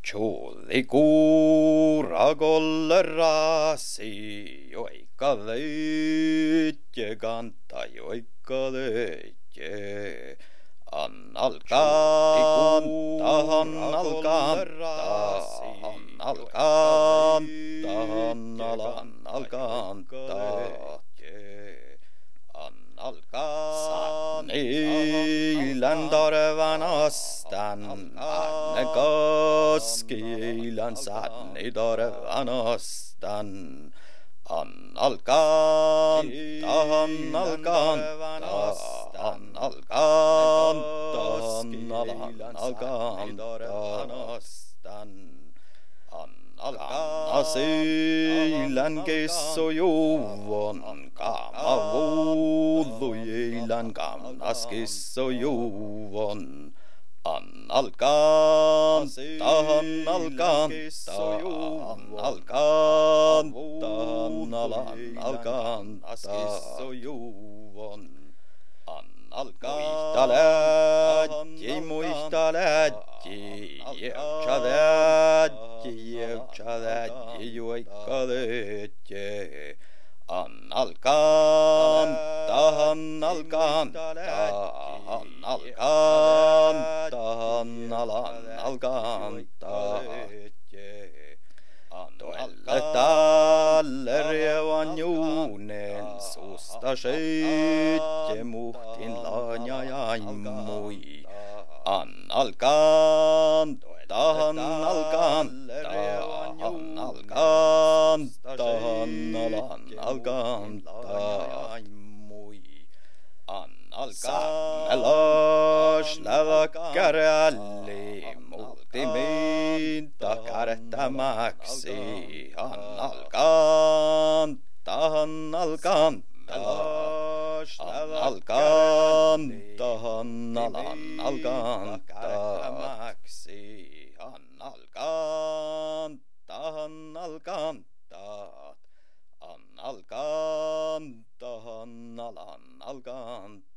Tjolli kuurakolle raasi, joikka löitje kanta, joikka löitje. Annal kanta, annal kanta, annal kanta, annal kanta. Annal kanta, ilan torvanastan, anne koskilan sanni torvanastan. Annal kanta, annal kanta, annal kanta, annal kanta. Annasiilän kissojuuvon, kamavuuluilän kannaskissojuuvon. Annal kanta, annal kanta, annal kanta, annal kannaskissojuuvon. Muista lätji, jevtsa lätji, joikka lötje. Annal kanta, annal kanta, annal kanta, annal kanta. Tuolle tallerevan juunen susta söitje muhtin laanjajaimui. Annal kanta, annal kanta, annal kanta, annal kanta. Sammelas läväkkärälli muutti minta kärttämäksi. Annal kanta, annal kanta, annal kanta, annal kärttämäksi. Annal kanta, annal kanta, annal kanta, annal kanta.